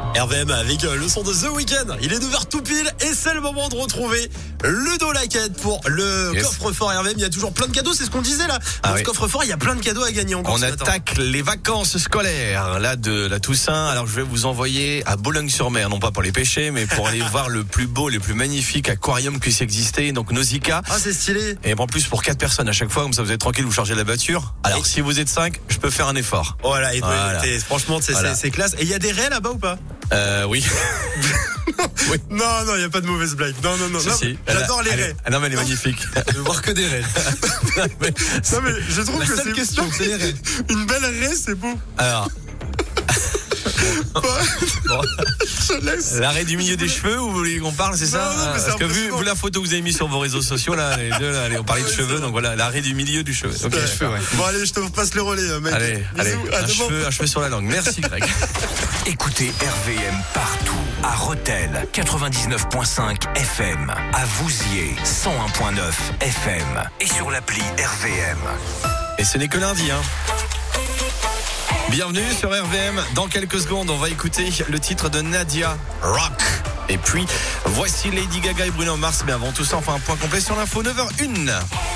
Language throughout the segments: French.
RVM avec le son de The Weeknd. Il est 9h tout pile et c'est le moment de retrouver Ludo Laquette pour le coffre-fort RVM. Il y a toujours plein de cadeaux, c'est ce qu'on disait là. Dans ce coffre-fort, il y a plein de cadeaux à gagner encore. On attaque les vacances scolaires là de la Toussaint. Alors je vais vous envoyer à Boulogne-sur-Mer, non pas pour les pêcher, mais pour aller voir le plus beau, le plus magnifique aquarium qui puisse exister. Donc Nausicaa. Ah, c'est stylé. Et en plus pour 4 personnes à chaque fois, comme ça vous êtes tranquille, vous chargez la voiture. Alors si vous êtes 5, je peux faire un effort. Voilà, franchement c'est classe. Et il y a des raies là-bas ou pas? Oui. Oui. Non, il n'y a pas de mauvaise blague. Non. Si. J'adore les raies. Non, mais elle est magnifique. Je veux voir que des raies. non, mais je trouve que c'est question, c'est les raies. Une belle raie, c'est beau. Alors. Bon. Je laisse. L'arrêt du milieu des cheveux, vous voulez qu'on parle, c'est ça? Non, parce que vu la photo que vous avez mise sur vos réseaux sociaux, là, les deux, là, on parlait de cheveux, donc voilà, l'arrêt du milieu du cheveu. Okay, cheveux, ouais. Bon, allez, je te passe le relais, mec. Allez, un cheveu sur la langue. Merci, Greg. Écoutez RVM partout. À Rethel, 99.5 FM. À Vouziers, 101.9 FM. Et sur l'appli RVM. Et ce n'est que lundi, hein. Bienvenue sur RVM. Dans quelques secondes, on va écouter le titre de Nadia, Rock. Et puis, voici Lady Gaga et Bruno Mars. Mais avant tout ça, on fait un point complet sur l'info 9h01.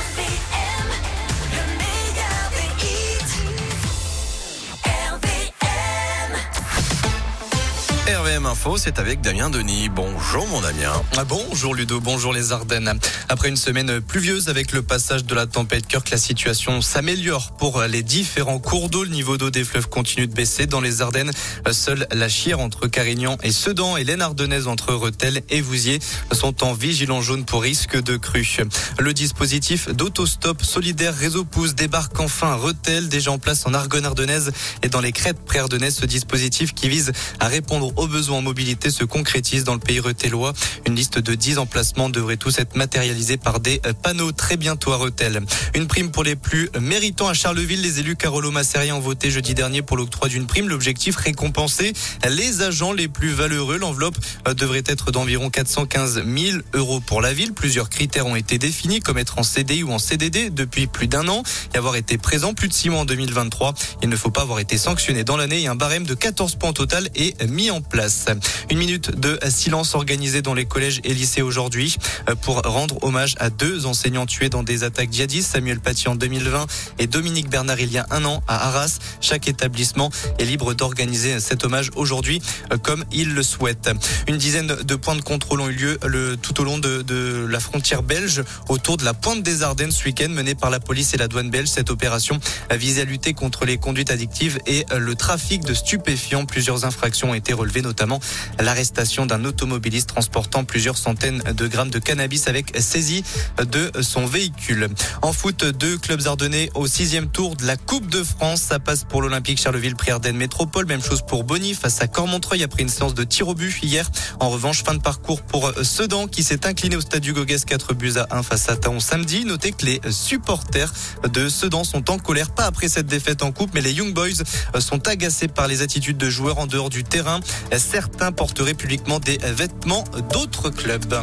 RVM Info, c'est avec Damien Denis. Bonjour mon Damien. Bonjour Ludo, bonjour les Ardennes. Après une semaine pluvieuse avec le passage de la tempête Kirk, la situation s'améliore pour les différents cours d'eau. Le niveau d'eau des fleuves continue de baisser. Dans les Ardennes, seule la Chière entre Carignan et Sedan et l'Aisne ardennaise entre Rethel et Vouziers sont en vigilant jaune pour risque de crue. Le dispositif d'autostop solidaire Réseau Pouce débarque enfin à Rethel, déjà en place en Argonne ardennaise et dans les crêtes pré-ardennaises. Ce dispositif qui vise à répondre aux besoins en mobilité se concrétise dans le pays rethèlois. Une liste de 10 emplacements devrait tous être matérialisés par des panneaux très bientôt à Rethel. Une prime pour les plus méritants à Charleville. Les élus Carolo Massérien ont voté jeudi dernier pour l'octroi d'une prime. L'objectif, récompenser les agents les plus valeureux. L'enveloppe devrait être d'environ 415 000 € pour la ville. Plusieurs critères ont été définis, comme être en CDI ou en CDD depuis plus d'1 an et avoir été présent plus de 6 mois en 2023. Il ne faut pas avoir été sanctionné dans l'année et un barème de 14 points au total est mis en place. Une minute de silence organisée dans les collèges et lycées aujourd'hui pour rendre hommage à 2 enseignants tués dans des attaques djihadistes, Samuel Paty en 2020 et Dominique Bernard il y a 1 an à Arras. Chaque établissement est libre d'organiser cet hommage aujourd'hui comme il le souhaite. Une dizaine de points de contrôle ont eu lieu tout au long de la frontière belge autour de la pointe des Ardennes ce week-end, menée par la police et la douane belge. Cette opération visait à lutter contre les conduites addictives et le trafic de stupéfiants. Plusieurs infractions ont été relevées, notamment l'arrestation d'un automobiliste transportant plusieurs centaines de grammes de cannabis avec saisie de son véhicule. En foot, 2 clubs ardennais au 6e tour de la Coupe de France. Ça passe pour l'Olympique Charleville Prix-Ardennes Métropole. Même chose pour Bonny face à Cormontreuil après une séance de tir au but hier. En revanche, fin de parcours pour Sedan qui s'est incliné au stade Hugo Guès 4-1 face à Thaon samedi. Notez que les supporters de Sedan sont en colère, pas après cette défaite en coupe, mais les Young Boys sont agacés par les attitudes de joueurs en dehors du terrain. Certains porteraient publiquement des vêtements d'autres clubs.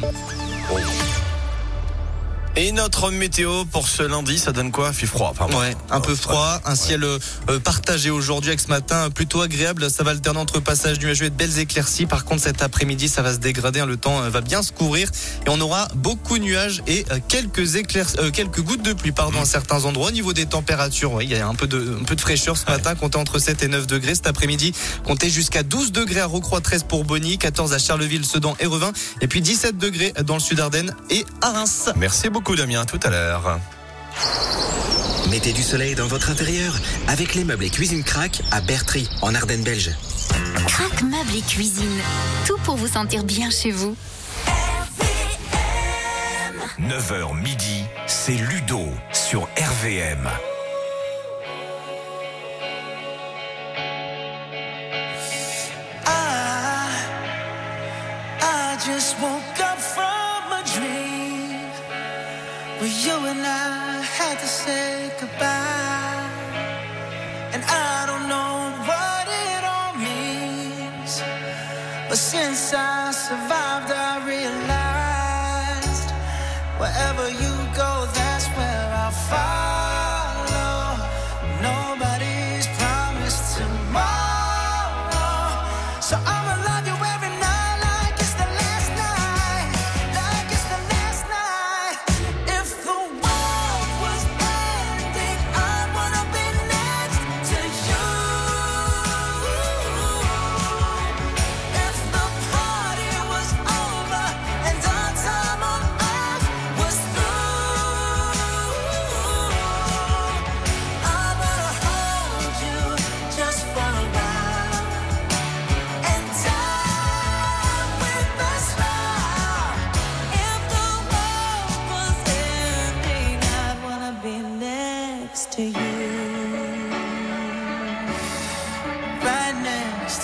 Et notre météo pour ce lundi, ça donne quoi? Il fait froid. Ouais, un peu froid, un ciel partagé aujourd'hui avec ce matin plutôt agréable. Ça va alterner entre passages nuageux et de belles éclaircies. Par contre, cet après-midi, ça va se dégrader. Le temps va bien se couvrir et on aura beaucoup de nuages et quelques gouttes de pluie, à certains endroits. Au niveau des températures, il y a un peu de fraîcheur ce matin. Comptez entre 7 et 9 degrés. Cet après-midi, comptez jusqu'à 12 degrés à Rocroi, 13 pour Bonny, 14 à Charleville, Sedan et Revin. Et puis 17 degrés dans le sud Ardennes et à Reims. Merci beaucoup Damien, à tout à l'heure. Mettez du soleil dans votre intérieur avec les meubles et cuisine Crac à Bertry, en Ardennes belge. Crac meubles et cuisine, tout pour vous sentir bien chez vous. 9h midi, c'est Ludo sur RVM. I just woke up from a dream where you and I had to say goodbye, and I don't know what it all means, but since I survived I realized wherever you go, that's where I'll follow. Nobody's promised tomorrow, so I'ma love you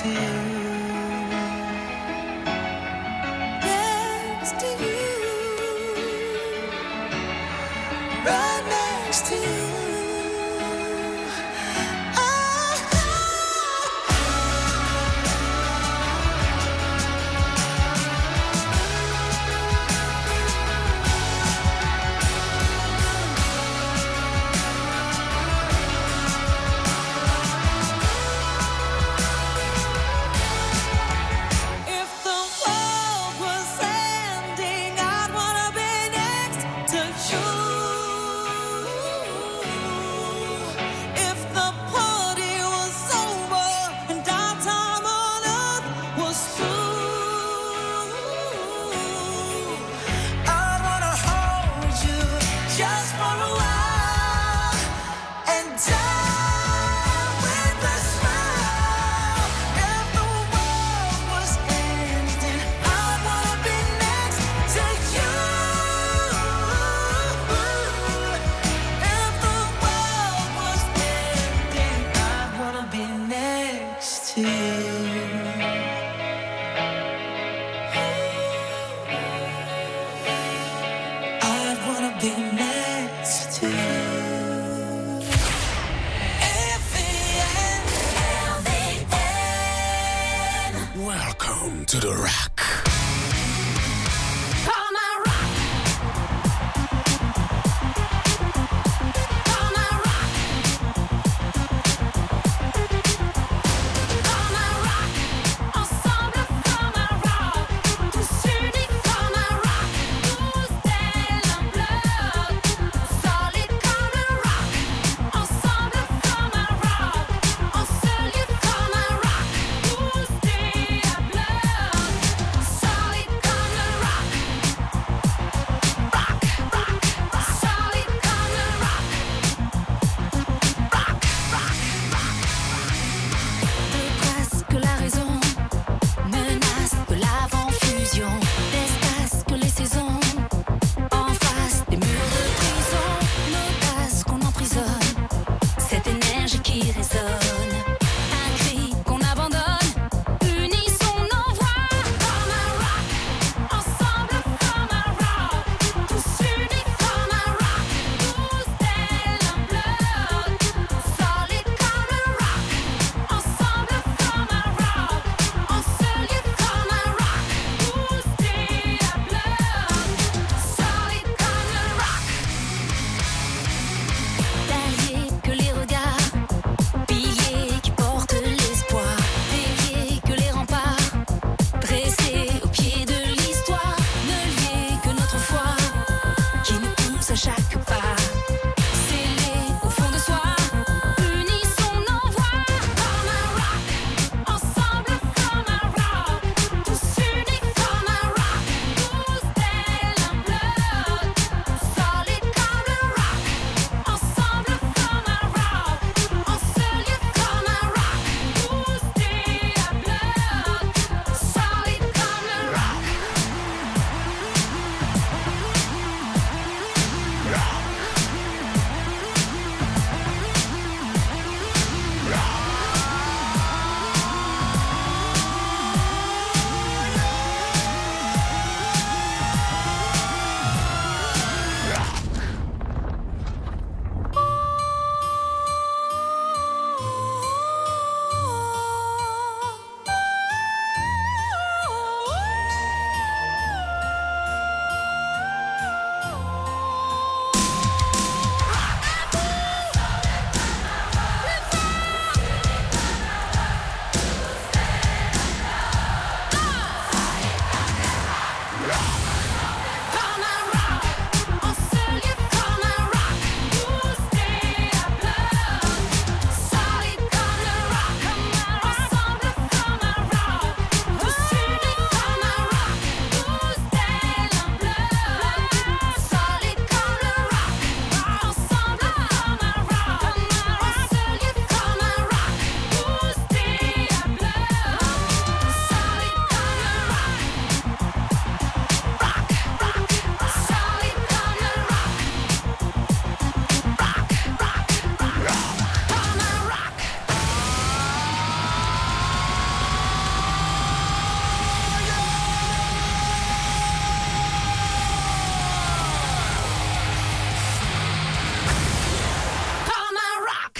to you. Next to you. Right next to you. To the rock. So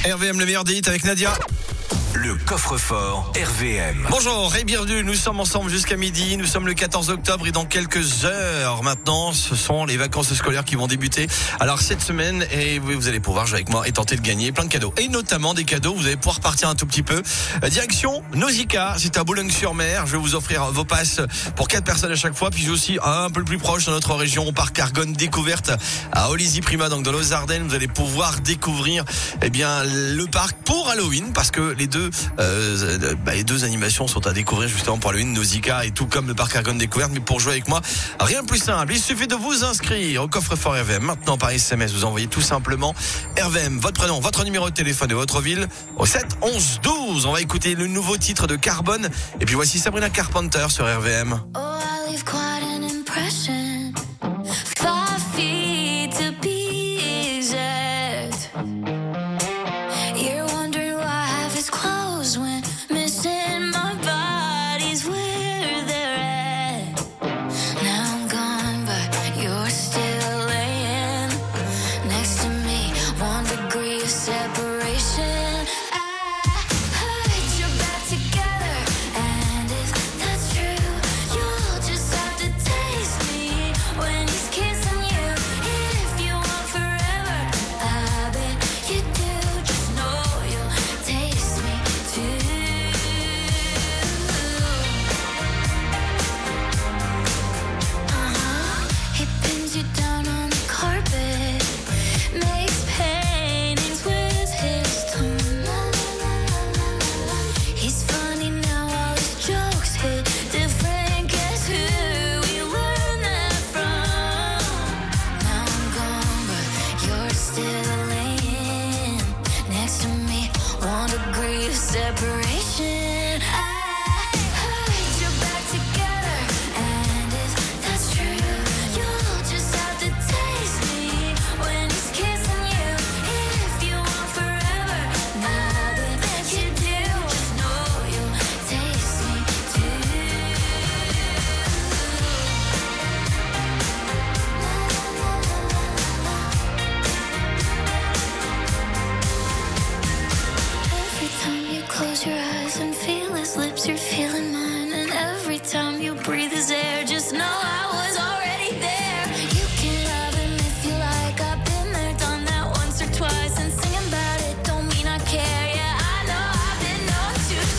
RVM, le meilleur des hits avec Nadia. Le coffre-fort RVM. Bonjour et bienvenue, nous sommes ensemble jusqu'à midi, nous sommes le 14 octobre et dans quelques heures maintenant, ce sont les vacances scolaires qui vont débuter. Alors cette semaine, et vous allez pouvoir jouer avec moi et tenter de gagner plein de cadeaux. Et notamment des cadeaux, vous allez pouvoir partir un tout petit peu. Direction Nausicaa, c'est à Boulogne-sur-Mer. Je vais vous offrir vos passes pour 4 personnes à chaque fois. Puis aussi un peu plus proche dans notre région, au parc Argonne Découverte à Olisy-Prima, donc dans les Ardennes. Vous allez pouvoir découvrir le parc pour Halloween parce que les deux animations sont à découvrir justement pour Halloween, Nausicaa et tout comme le parc Argonne Découverte. Mais pour jouer avec moi, rien de plus simple. Il suffit de vous inscrire au coffre-fort RVM. Maintenant par SMS, vous envoyez tout simplement RVM, votre prénom, votre numéro de téléphone et votre ville au 7 11 12. On va écouter le nouveau titre de Carbone. Et puis voici Sabrina Carpenter sur RVM. Oh, I leave quite an impression. 5 feet to be exact. You're wondering why I have his clothes when missing my body's where they're at. Now I'm gone, but you're still laying next to me. 1 degree of separation. Separation. I heard you're back together, and if that's true, you'll just have to taste me when he's kissing you. If you want forever, I bet you do. Just know you'll taste me too. Every time you close your eyes and feel his lips, you're feeling mine. And every time you breathe his air, just know I was already there. You can love him if you like. I've been there, done that once or twice. And singing about it don't mean I care. Yeah, I know I've been known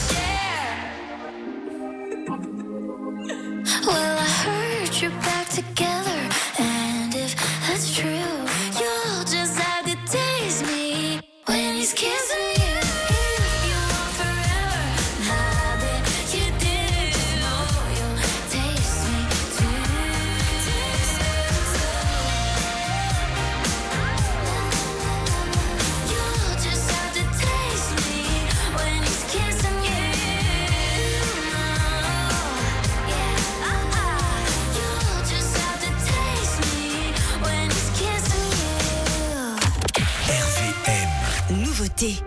to share. Well, I heard you're back together, and if that's true, you'll just have to taste me when he's kissing you. Nouveauté.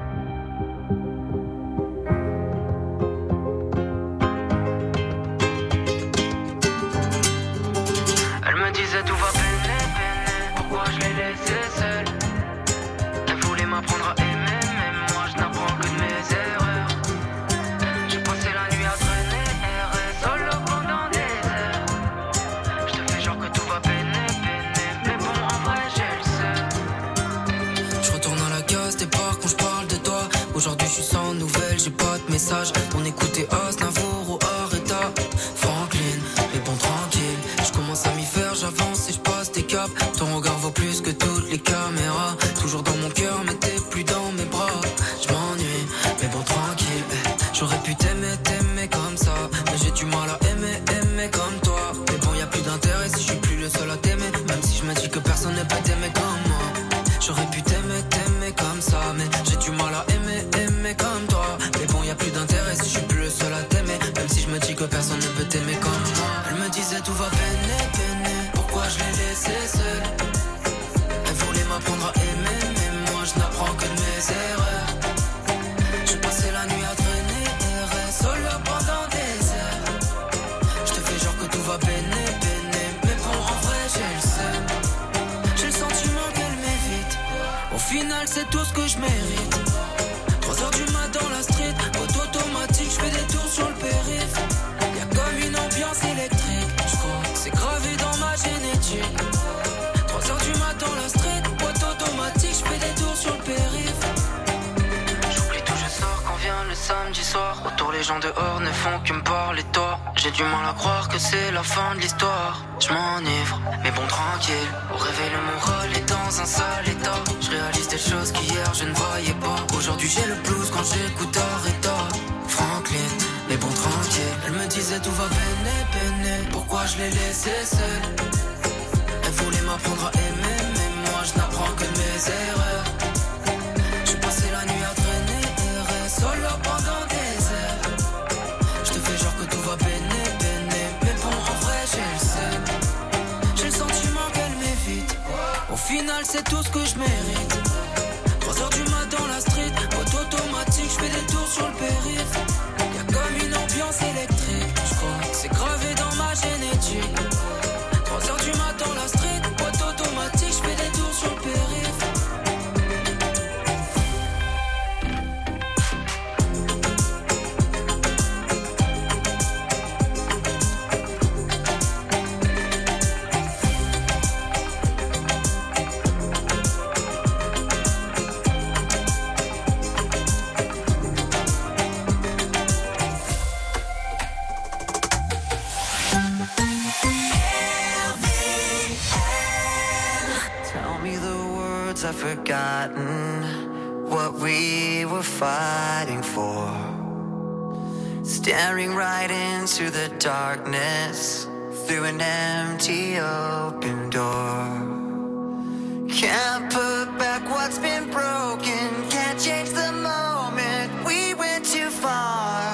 Elle me disait tout va peiner, pourquoi je l'ai laissée seule. Elle voulait m'apprendre à aimer, mais moi je n'apprends que de mes erreurs. J'ai passé la nuit à traîner, errer solo pendant des heures. Je te fais genre que tout va peiner, mais bon en vrai j'ai le seum. Je retourne à la case départ quand je parle de toi. Aujourd'hui je suis sans nouvelles, j'ai pas de message. On écoutait Aznavour ou Arrêta Franklin, mais bon tranquille. Je commence à m'y faire, j'avance et je passe des caps. Ton regard vaut plus que toutes les caméras. Toujours dans mon cœur mais t'es plus dans mes bras. Je m'ennuie, mais bon tranquille. J'aurais pu t'aimer comme ça, mais j'ai du mal à aimer comme toi. Mais bon y a plus d'intérêt si je suis plus le seul à t'aimer. Même si je me dis que personne ne peut t'aimer comme moi. J'aurais pu t'aimer comme ça, mais j'ai du mal à aimer comme toi. Mais bon y a plus d'intérêt si je suis plus le seul à t'aimer. Même si je me dis que personne ne peut t'aimer comme moi. Elle me disait tout va peiner, pourquoi je l'ai laissée seule. Elle voulait m'apprendre à aimer, mais moi je n'apprends que de mes erreurs. J'ai passé la nuit à traîner, errer solo pendant des heures. Je te fais genre que tout va peiner, mais bon en vrai j'ai le seum. J'ai le sentiment qu'elle m'évite. Au final c'est tout ce que je mérite. les gens dehors ne font que me parler de toi. J'ai du mal à croire que c'est la fin de l'histoire. Je m'enivre, mais bon tranquille. Au réveil le moral est dans un sale état. Je réalise des choses qu'hier je ne voyais pas. Aujourd'hui j'ai le blues quand j'écoute Aretha Franklin, mais bon tranquille. Elle me disait tout va bene, bene. Pourquoi je l'ai laissé seule? Elle voulait m'apprendre à aimer, mais moi je n'apprends que de mes erreurs. J'ai passé la nuit à traîner, errer solo pendant des heures. Je te fais genre que tout va bene, bene. Mais bon en vrai j'ai le seum. J'ai le sentiment qu'elle m'évite. Au final c'est tout ce que je mérite. 3h du mat dans la street, boîte automatique, je fais des tours sur le périph'. Y'a comme une ambiance électrique, je crois que c'est gravé dans ma génétique. 3h du mat dans la street, boîte automatique, je fais des tours sur le périph'. I've forgotten what we were fighting for. Staring right into the darkness through an empty open door. Can't put back what's been broken. Can't change the moment. We went too far.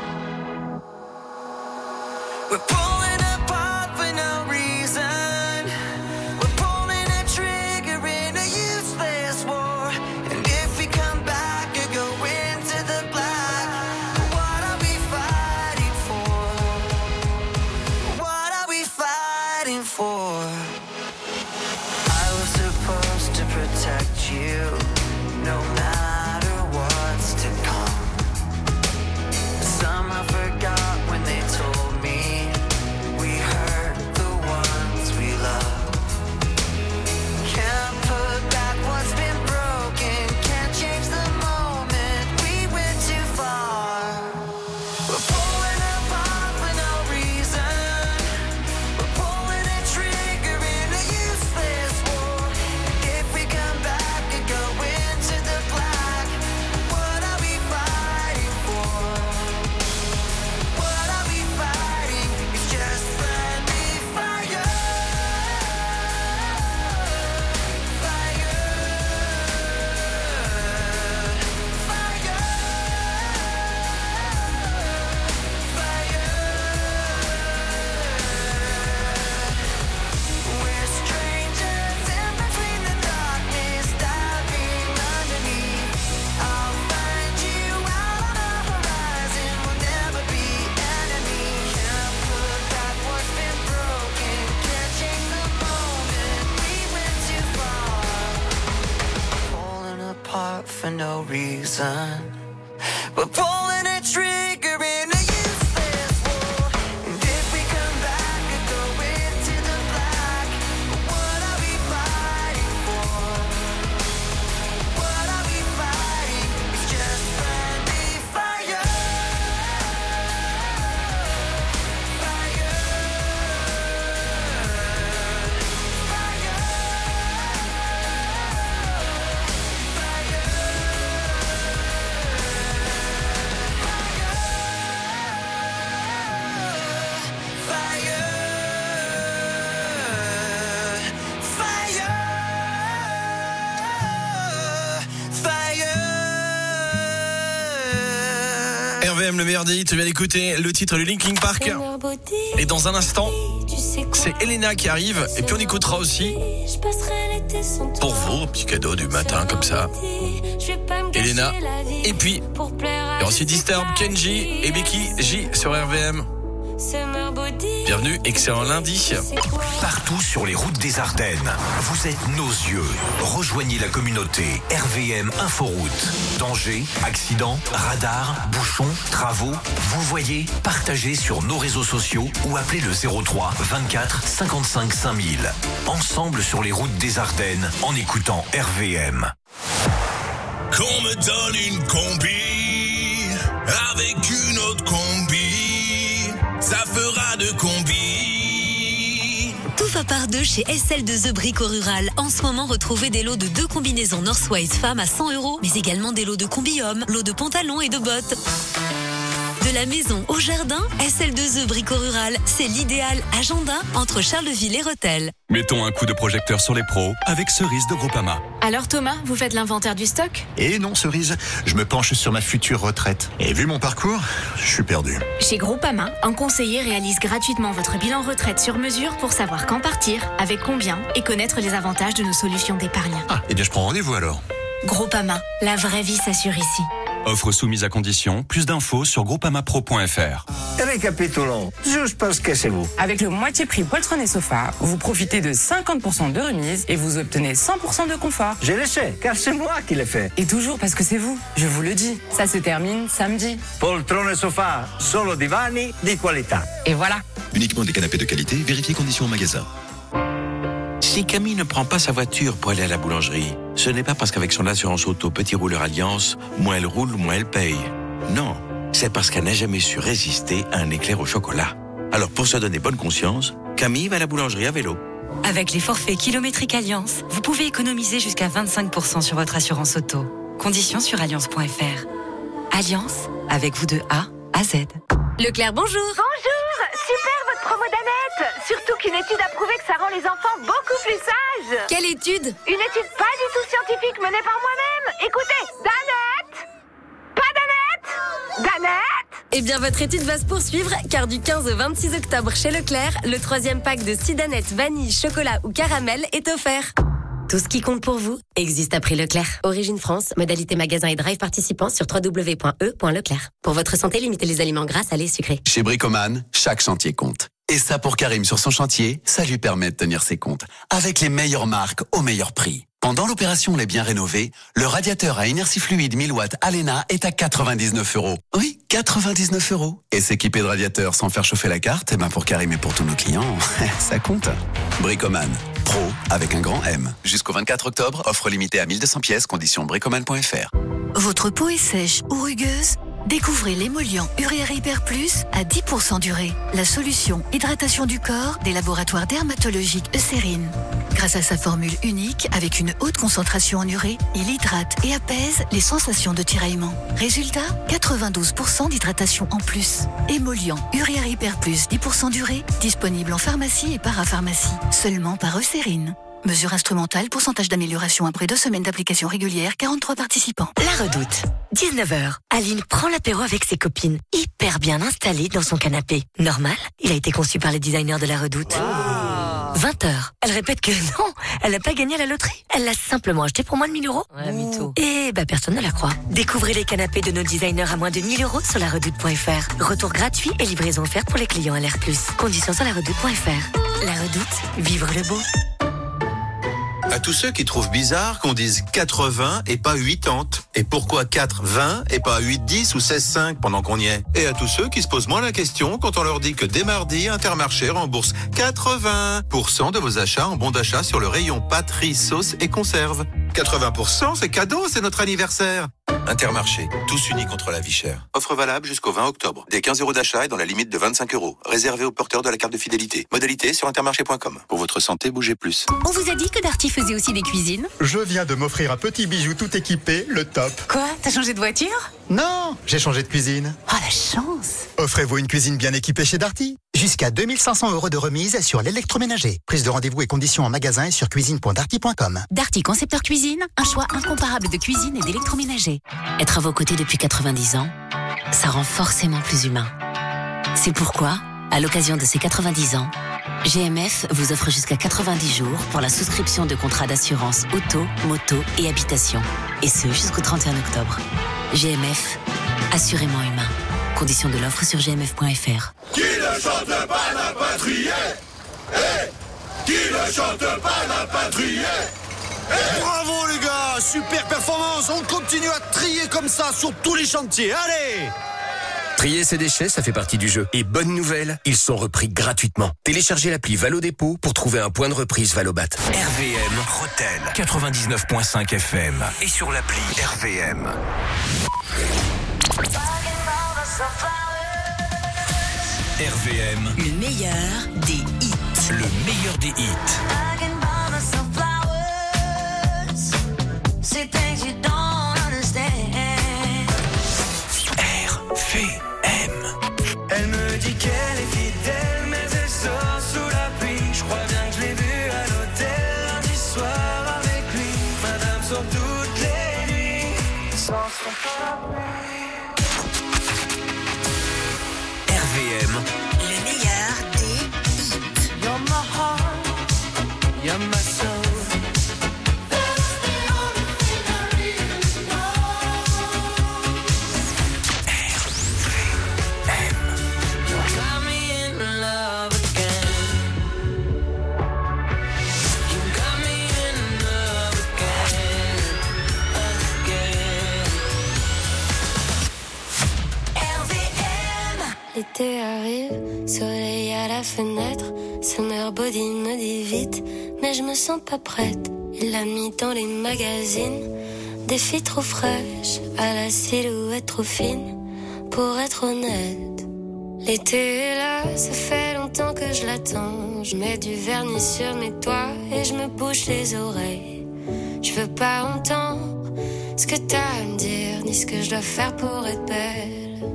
We're pulling apart for no reason. For no reason, we're pulling a trigger in a useless war. And if we come back and go into the black, what are we fighting for? What are we fighting? It's just friendly fire. Fire. Fire. RVM, le meilleur des hits, tu viens d'écouter le titre de Linkin Park. Et dans un instant, c'est Elena qui arrive. Et puis on écoutera aussi, pour vous, petit cadeau du matin comme ça, Elena. Et puis, il y a aussi Disturb, Kenji et Becky J sur RVM. Bienvenue, excellent lundi. Partout sur les routes des Ardennes, vous êtes nos yeux. Rejoignez la communauté RVM Inforoute. Danger, accident, radar, bouchons, travaux. Vous voyez, partagez sur nos réseaux sociaux ou appelez le 03 24 55 5000. Ensemble sur les routes des Ardennes en écoutant RVM. Qu'on me donne une combi avec une autre combi, ça fera de combi. Tout va par deux chez SL2E Brico Rural. En ce moment, retrouvez des lots de 2 combinaisons Northwise femmes à 100 €, mais également des lots de combi hommes, lots de pantalons et de bottes. De la maison au jardin, SL2E Brico Rural, c'est l'idéal agenda entre Charleville et Rethel. Mettons un coup de projecteur sur les pros avec Cerise de Groupama. Alors Thomas, vous faites l'inventaire du stock ? Et non Cerise, je me penche sur ma future retraite. Et vu mon parcours, je suis perdu. Chez Groupama, un conseiller réalise gratuitement votre bilan retraite sur mesure pour savoir quand partir, avec combien et connaître les avantages de nos solutions d'épargne. Ah, eh bien je prends rendez-vous alors. Groupama, la vraie vie s'assure ici. Offre soumise à condition. Plus d'infos sur groupamapro.fr. Récapitulons, je pense que c'est vous. Avec le moitié prix poltron et sofa, vous profitez de 50% de remise et vous obtenez 100% de confort. Je le sais, car c'est moi qui l'ai fait. Et toujours parce que c'est vous, je vous le dis. Ça se termine samedi. Poltron et sofa, solo divani di qualità. Et voilà. Uniquement des canapés de qualité, vérifiez conditions au magasin. Si Camille ne prend pas sa voiture pour aller à la boulangerie, ce n'est pas parce qu'avec son assurance auto Petit Rouleur Alliance, moins elle roule, moins elle paye. Non, c'est parce qu'elle n'a jamais su résister à un éclair au chocolat. Alors pour se donner bonne conscience, Camille va à la boulangerie à vélo. Avec les forfaits kilométriques Alliance, vous pouvez économiser jusqu'à 25% sur votre assurance auto. Conditions sur alliance.fr. Alliance, avec vous de A à Z. Leclerc, bonjour. Bonjour, super votre promo d'Annette. Surtout qu'une étude a prouvé que ça rend les enfants beaucoup plus sages. Quelle étude? Une étude pas du tout scientifique menée par moi-même. Écoutez, d'Annette. Pas d'Annette. D'Annette. Eh bien, votre étude va se poursuivre, car du 15 au 26 octobre chez Leclerc, le 3e pack de Sidanette, vanille, chocolat ou caramel est offert. Tout ce qui compte pour vous existe à prix Leclerc. Origine France, modalité magasin et drive participants sur www.e.leclerc. Pour votre santé, limitez les aliments gras, salés, sucrés. Chez Bricoman, chaque chantier compte. Et ça, pour Karim sur son chantier, ça lui permet de tenir ses comptes. Avec les meilleures marques au meilleur prix. Pendant l'opération Les Biens Rénovés, le radiateur à inertie fluide 1000 watts Alena est à 99 €. Oui, 99 €. Et s'équiper de radiateur sans faire chauffer la carte, eh ben pour Karim et pour tous nos clients, ça compte. Bricoman. Pro avec un grand M. Jusqu'au 24 octobre, offre limitée à 1200 pièces, conditions bricoman.fr. Votre peau est sèche ou rugueuse? Découvrez l'émollient Uréa Hyper Plus à 10% d'urée. La solution hydratation du corps des laboratoires dermatologiques Eucérine. Grâce à sa formule unique, avec une haute concentration en urée, il hydrate et apaise les sensations de tiraillement. Résultat, 92% d'hydratation en plus. Émollient Uréa Hyper Plus 10% d'urée, disponible en pharmacie et parapharmacie. Seulement par Eucérine. Mesure instrumentale, pourcentage d'amélioration après 2 semaines d'application régulière, 43 participants. La Redoute. 19h. Aline prend l'apéro avec ses copines, hyper bien installée dans son canapé. Normal, il a été conçu par les designers de La Redoute. 20h. Elle répète que non, elle n'a pas gagné à la loterie. Elle l'a simplement acheté pour moins de 1000 €. Ouais, mytho. Et personne ne la croit. Découvrez les canapés de nos designers à moins de 1000 € sur laredoute.fr. Retour gratuit et livraison offerte pour les clients LR+. Conditions sur laredoute.fr. La Redoute, vivre le beau. À tous ceux qui trouvent bizarre qu'on dise 4,20 et pas 80. Et pourquoi 4,20 et pas 8,10 ou 16,5 pendant qu'on y est? Et à tous ceux qui se posent moins la question quand on leur dit que dès mardi, Intermarché rembourse 80% de vos achats en bons d'achat sur le rayon pâtes, riz, sauce et conserve. 80%, c'est cadeau, c'est notre anniversaire. Intermarché, tous unis contre la vie chère. Offre valable jusqu'au 20 octobre. Des 15 € d'achat et dans la limite de 25 €. Réservé aux porteurs de la carte de fidélité. Modalité sur intermarché.com. Pour votre santé, bougez plus. On vous a dit que Darty faisait aussi des cuisines? Je viens de m'offrir un petit bijou tout équipé, le top. Quoi? T'as changé de voiture? Non, j'ai changé de cuisine. Oh la chance! Offrez-vous une cuisine bien équipée chez Darty. Jusqu'à 2500 € de remise sur l'électroménager. Prise de rendez-vous et conditions en magasin et sur cuisine.darty.com. Darty Concepteur Cuisine, un choix incomparable de cuisine et d'électroménager. Être à vos côtés depuis 90 ans, ça rend forcément plus humain. C'est pourquoi, à l'occasion de ces 90 ans, GMF vous offre jusqu'à 90 jours pour la souscription de contrats d'assurance auto, moto et habitation. Et ce, jusqu'au 31 octobre. GMF, assurément humain. Conditions de l'offre sur gmf.fr. Qui ne chante pas n'a pas trié. Qui ne chante pas n'a pas trié. Bravo les gars, super performance. On continue à trier comme ça sur tous les chantiers. Allez! Trier ses déchets, ça fait partie du jeu. Et bonne nouvelle, ils sont repris gratuitement. Téléchargez l'appli Valo Dépôt pour trouver un point de reprise Valobat. RVM Rethel 99.5 FM et sur l'appli RVM. RVM, le meilleur des hits. Le meilleur des hits. RVM. Elle me dit qu'elle est fidèle, mais elle sort sous la pluie. Je crois bien que je l'ai vue à l'hôtel lundi soir avec lui. Madame sort toutes les nuits sans son parapluie. RVM, Le meilleur des hits. You're my heart, you're my soul. L'été arrive, soleil à la fenêtre, Summer Body me dit vite, mais je me sens pas prête. Il l'a mis dans les magazines, des filles trop fraîches, à la silhouette trop fine, pour être honnête. L'été est là, ça fait longtemps que je l'attends. Je mets du vernis sur mes doigts et je me bouche les oreilles. Je veux pas entendre ce que t'as à me dire, ni ce que je dois faire pour être belle.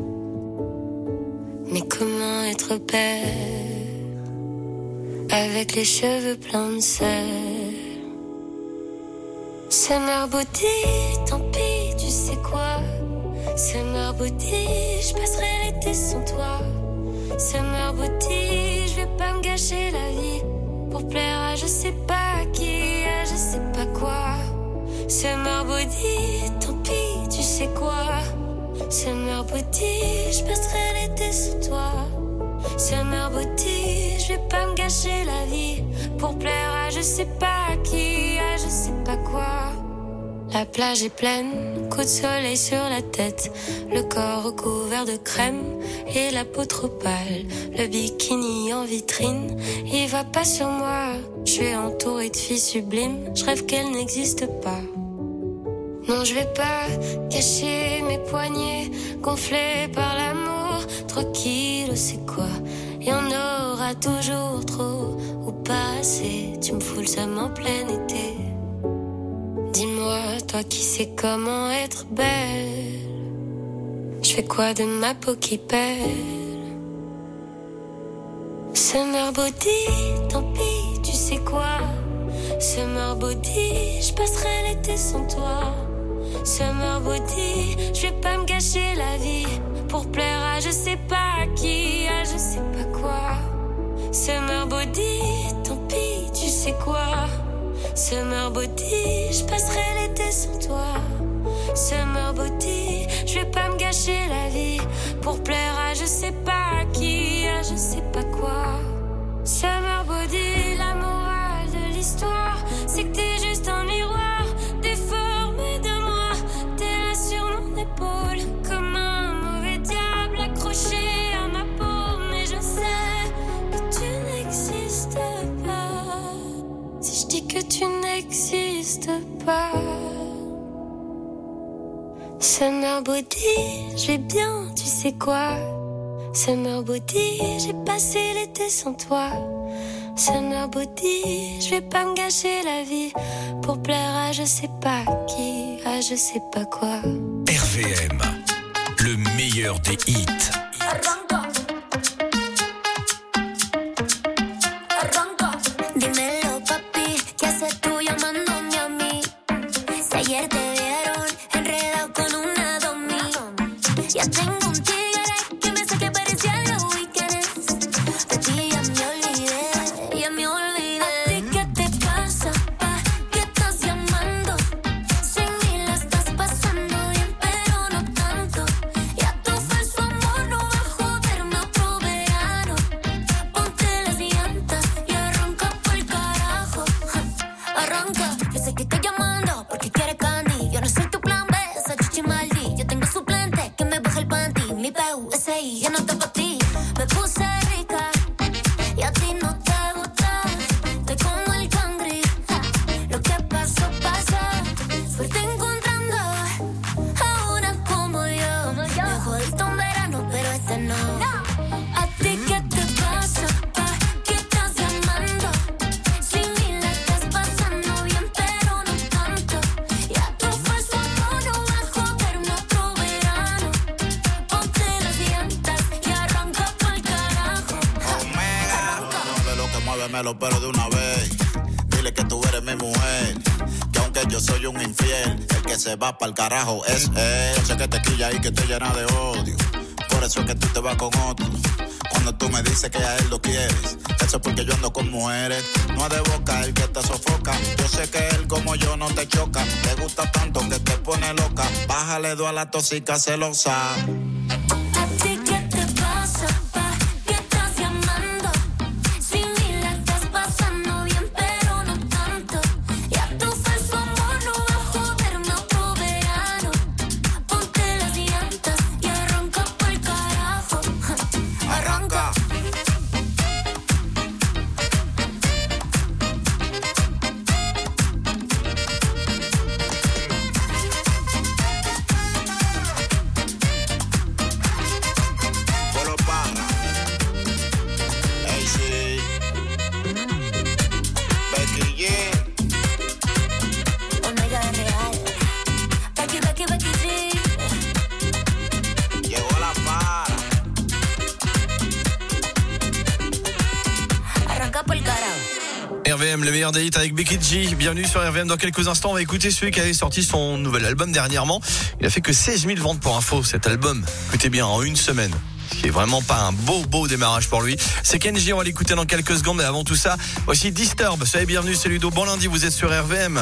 Mais comment être belle avec les cheveux pleins de sel? Summer Body, tant pis, tu sais quoi? Summer Body, je passerai l'été sans toi. Summer Body, je vais pas me gâcher la vie pour plaire à je sais pas qui, à je sais pas quoi. Summer Body, tant pis, tu sais quoi? Summer Body, je passerai l'été sans toi. Summer Body, je vais pas me gâcher la vie pour plaire à je sais pas qui, à je sais pas quoi. La plage est pleine, coup de soleil sur la tête, le corps recouvert de crème et la peau trop pâle. Le bikini en vitrine, il va pas sur moi. Je suis entourée de filles sublimes, je rêve qu'elles n'existent pas. Non, je vais pas cacher mes poignets gonflés par l'amour. 3 kilos, c'est quoi? Y en aura toujours trop ou pas assez. Tu me fous le seum en plein été. Dis-moi, toi qui sais comment être belle, je fais quoi de ma peau qui pèle? Summer Body, tant pis, tu sais quoi? Summer Body, je passerai l'été sans toi. Summer Body, je vais pas me gâcher la vie pour plaire à je sais pas qui, à je sais pas quoi. Summer Body, tant pis, tu sais quoi? Summer Body, je passerai l'été sans toi. Summer Body, je vais pas me gâcher la vie pour plaire à je sais pas qui, à je sais pas quoi. Summer Body, la morale de l'histoire, c'est que t'es juste un miroir déformé de moi. T'es là sur mon épaule comme un mauvais diable accroché à ma peau. Mais je sais que tu n'existes pas. Si je dis que tu n'existes pas. Summer Body, je vais bien, tu sais quoi? Summer Body, j'ai passé l'été sans toi. Summer Body, je vais pas me gâcher la vie pour plaire à je sais pas qui, à je sais pas quoi. RVM, le meilleur des hits. Dímelo, papi, ¿qué haces tú llamándome a mí? Si ayer te vieron enredado con una domi. Ya tengo un tigre que me sé que parecía los weekends. De ti ya me olvidé, ya me olvidé. ¿A ti qué te pasa, pa? ¿Qué estás llamando? Sin mí la estás pasando bien, pero no tanto. Ya tu falso amor no va a joderme otro verano. Ponte las llantas y arranca pa'l carajo. Arranca, yo sé que estoy llamando porque quieres candy. Yo no soy tu plan B, esa chichi maldi. Yo tengo suplente que me baja el panty. Dámelo pero de una vez. Dile que tú eres mi mujer. Que aunque yo soy un infiel, el que se va pa'l carajo es él. Sé que te quilla y que te llena de odio. Por eso es que tú te vas con otro. Cuando tú me dices que a él lo quieres, eso es porque yo ando con mujeres. No es de boca el que te sofoca. Yo sé que él como yo no te choca. Te gusta tanto que te pone loca. Bájale dos a la tóxica celosa. ¿A ti qué te pasa, pa? ¿Qué estás llamando? Si ni la estás pasando bien, pero no tanto. Ya tu falso amor no va a joderme otro verano. Ponte las llantas y arranca pa'l carajo. Arranca. Polo Parra. AC. Becky G. Omega es real. Becky, Becky, Becky G. Llegó la para. Arranca pa'l carajo. RVM, le meilleur des hits avec Becky G. Bienvenue sur RVM. Dans quelques instants, on va écouter celui qui avait sorti son nouvel album dernièrement. Il a fait que 16 000 ventes pour info, cet album. Écoutez bien, en une semaine. Ce qui est vraiment pas un beau démarrage pour lui. C'est Kenji, on va l'écouter dans quelques secondes. Mais avant tout ça, voici Disturb. Soyez bienvenus, c'est Ludo. Bon lundi, vous êtes sur RVM.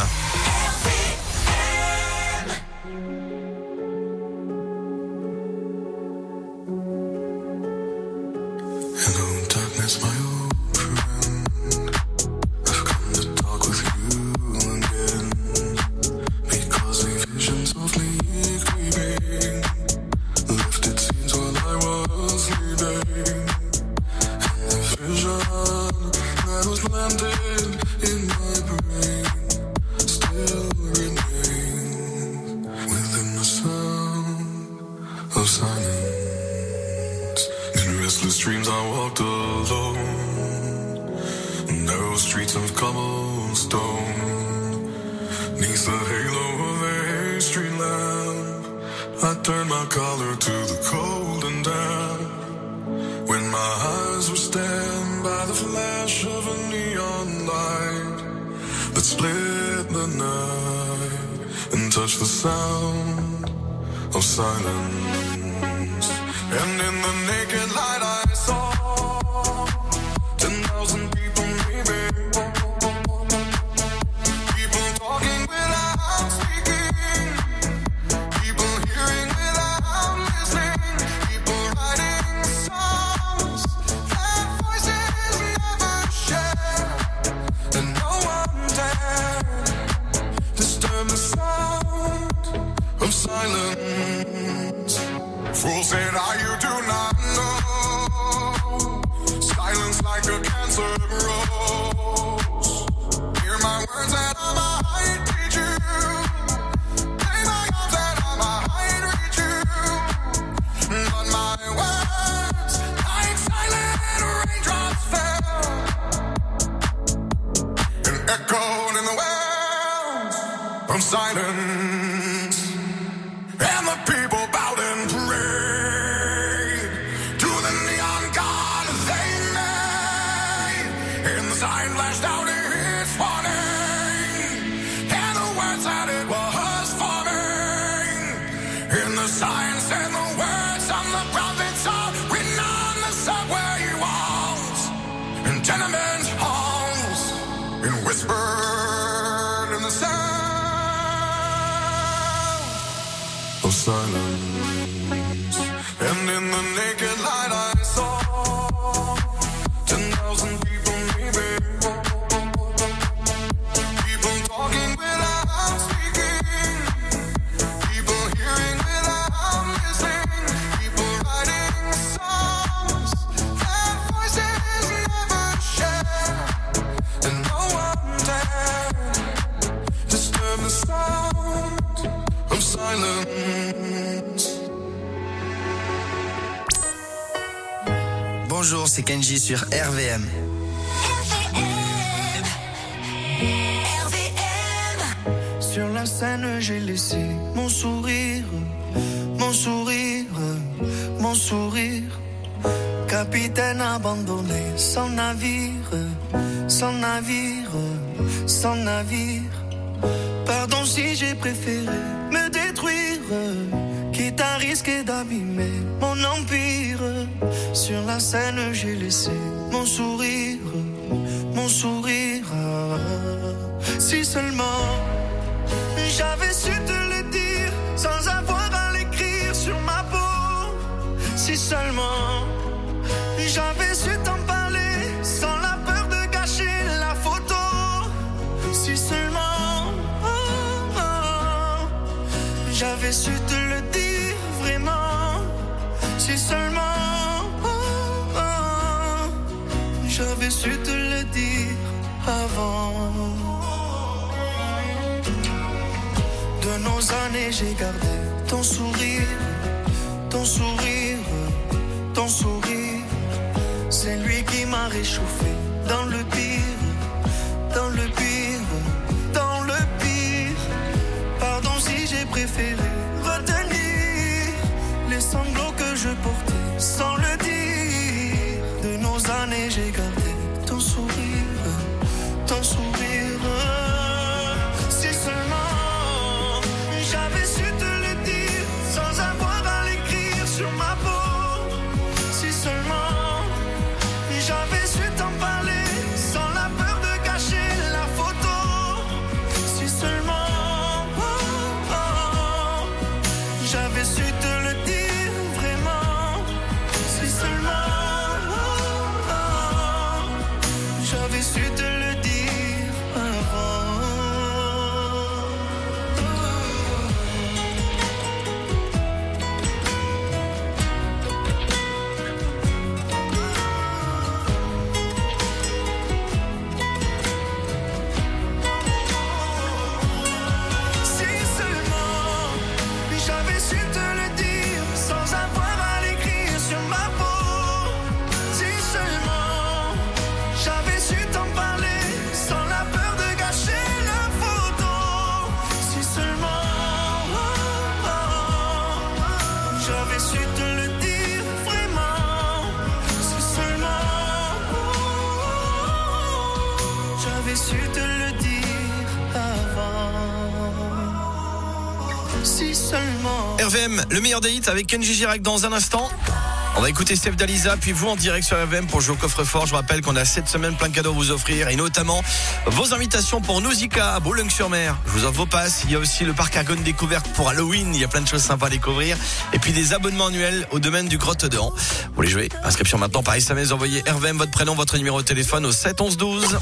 Bonjour, c'est Kenji sur RVM. Sur la scène, j'ai laissé mon sourire, mon sourire, mon sourire. capitaine abandonné, sans navire, sans navire, sans navire. Pardon si j'ai préféré me détruire, quitte à risquer d'abîmer mon empire. Sur la scène j'ai laissé mon sourire, mon sourire. Si seulement j'avais su te le dire sans avoir à l'écrire sur ma peau. Si seulement j'avais su t'en parler sans la peur de gâcher la photo. Si seulement j'avais su te le dire vraiment. Si seulement j'avais su te le dire avant. De nos années j'ai gardé ton sourire, ton sourire, ton sourire. C'est lui qui m'a réchauffé dans le pire, dans le pire, dans le pire. Pardon si j'ai préféré retenir les sanglots que je portais sans le dire. De nos années j'ai gardé ton sourire, ton sourire. Si seulement j'avais su te le dire sans avoir à l'écrire sur ma peau. Si seulement j'avais su t'en parler sans la peur de gâcher la photo. Si seulement j'avais su te le dire vraiment. Si seulement j'avais su te le dire avant. Si seulement j'avais su te le dire sans avoir à l'écrire sur ma peau. Si seulement j'avais su t'en parler sans la peur de gâcher la photo. Si seulement j'avais su te le dire vraiment. Si seulement j'avais su te le dire avant. Si seulement. RVM, le meilleur des hits avec Kenji Girac dans un instant. On va écouter Steph Daliza, puis vous en direct sur RVM pour jouer au coffre-fort. Je vous rappelle qu'on a cette semaine plein de cadeaux à vous offrir, et notamment vos invitations pour Nausicaa à Boulogne-sur-Mer. Je vous offre vos passes. Il y a aussi le parc Argonne découverte pour Halloween. Il y a plein de choses sympas à découvrir. Et puis des abonnements annuels au domaine du Grotte de Han. Vous voulez jouer? Inscription maintenant par SMS. Envoyez RVM, votre prénom, votre numéro de téléphone au 7 11 12.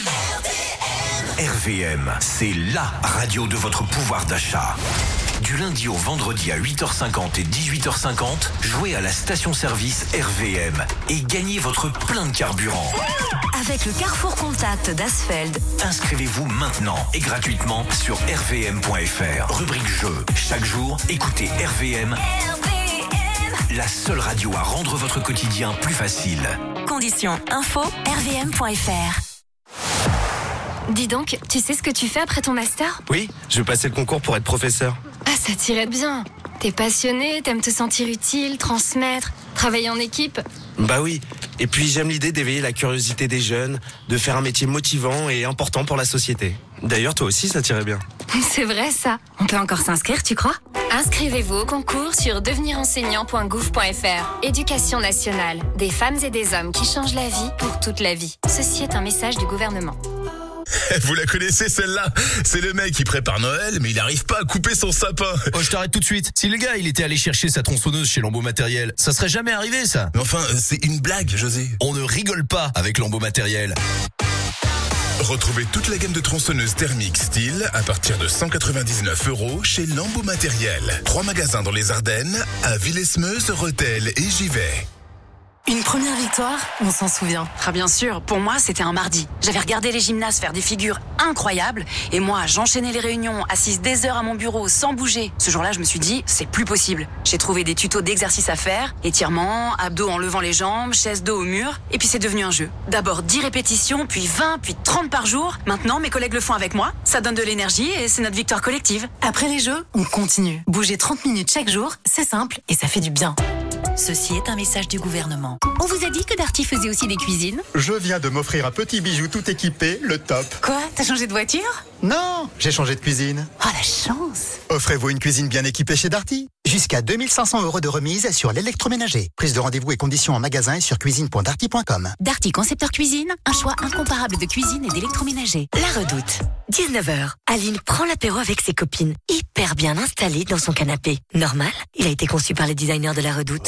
RVM, c'est LA radio de votre pouvoir d'achat. Du lundi au vendredi à 8h50 et 18h50, jouez à la station-service RVM et gagnez votre plein de carburant. Avec le Carrefour Contact d'Asfeld. Inscrivez-vous maintenant et gratuitement sur rvm.fr. Rubrique jeu. Chaque jour, écoutez RVM. La seule radio à rendre votre quotidien plus facile. Conditions info rvm.fr. Dis donc, tu sais ce que tu fais après ton master? Oui, je vais passer le concours pour être professeur. Ah, ça t'irait bien. T'es passionné, t'aimes te sentir utile, transmettre, travailler en équipe. Bah oui, et puis j'aime l'idée d'éveiller la curiosité des jeunes, de faire un métier motivant et important pour la société. D'ailleurs, toi aussi, ça t'irait bien. C'est vrai ça. On peut encore s'inscrire, tu crois? Inscrivez-vous au concours sur devenirenseignant.gouv.fr. Éducation nationale. Des femmes et des hommes qui changent la vie pour toute la vie. Ceci est un message du gouvernement. Vous la connaissez celle-là? C'est le mec qui prépare Noël, mais il n'arrive pas à couper son sapin. Oh, je t'arrête tout de suite. Si le gars, il était allé chercher sa tronçonneuse chez Lambeau Matériel, ça serait jamais arrivé, ça. Mais enfin, c'est une blague, José. On ne rigole pas avec Lambeau Matériel. Retrouvez toute la gamme de tronçonneuses thermiques style à partir de 199 € chez Lambeau Matériel. 3 magasins dans les Ardennes, à Villesmeuse, Rethel et Givet. Une première victoire, on s'en souvient. Ah bien sûr, pour moi c'était un mardi. J'avais regardé les gymnastes faire des figures incroyables et moi j'enchaînais les réunions, assise des heures à mon bureau sans bouger. Ce jour-là je me suis dit, c'est plus possible. J'ai trouvé des tutos d'exercices à faire, étirements, abdos en levant les jambes, chaise dos au mur, et puis c'est devenu un jeu. D'abord 10 répétitions, puis 20, puis 30 par jour. Maintenant mes collègues le font avec moi, ça donne de l'énergie et c'est notre victoire collective. Après les jeux, on continue. Bouger 30 minutes chaque jour, c'est simple et ça fait du bien. Ceci est un message du gouvernement. On vous a dit que Darty faisait aussi des cuisines? Je viens de m'offrir un petit bijou tout équipé, le top. Quoi? T'as changé de voiture? Non, j'ai changé de cuisine. Oh la chance! Offrez-vous une cuisine bien équipée chez Darty. Jusqu'à 2500 € de remise sur l'électroménager. Prise de rendez-vous et conditions en magasin et sur cuisine.darty.com. Darty Concepteur Cuisine, un choix incomparable de cuisine et d'électroménager. La Redoute. 19h. Aline prend l'apéro avec ses copines, hyper bien installée dans son canapé. Normal, il a été conçu par les designers de La Redoute.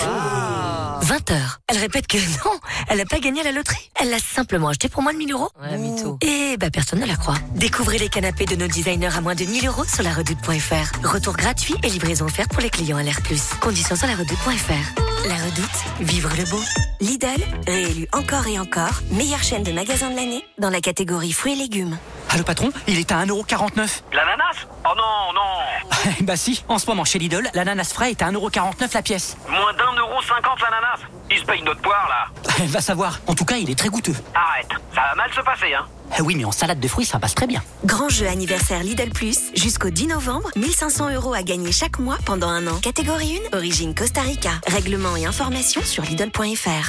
20h. Elle répète que non, elle n'a pas gagné à la loterie. Elle l'a simplement acheté pour moins de 1000 €. Ouais, mytho. Et personne ne la croit. Découvrez les canapés de nos designers à moins de 1000 € sur laredoute.fr. Retour gratuit et livraison offerte pour les clients LR+. Conditions sur laredoute.fr. La Redoute, vivre le beau. Lidl, réélu encore et encore, meilleure chaîne de magasins de l'année dans la catégorie fruits et légumes. Ah, le patron, il est à 1,49 €. L'ananas? Oh non, non. Bah si, en ce moment chez Lidl, l'ananas frais est à 1,49 € la pièce. Moins d'1,50 € l'ananas. Il se paye notre poire, là. Va savoir. En tout cas, il est très goûteux. Arrête, ça va mal se passer, hein. Oui, mais en salade de fruits, ça passe très bien. Grand jeu anniversaire Lidl Plus, jusqu'au 10 novembre, 1500 € à gagner chaque mois pendant un an. Catégorie 1, origine Costa Rica. Règlement et informations sur Lidl.fr.